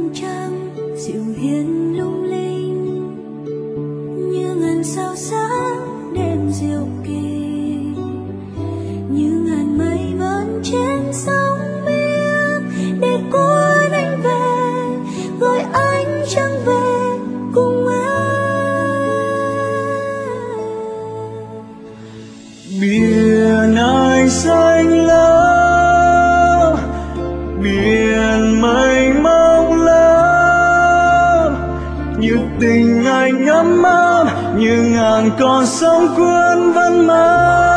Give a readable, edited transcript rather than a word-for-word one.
vầng trăng dịu hiền lung linh, như ngàn sao sáng đêm diệu kỳ, như ngàn mây vẫn trên sóng biếc để cuốn anh về, gọi anh chẳng về cùng em. Biển ai xanh lắm, biển mênh mông lắm, như tình anh ấm áp, như ngàn con sóng cuốn vẫn mãi.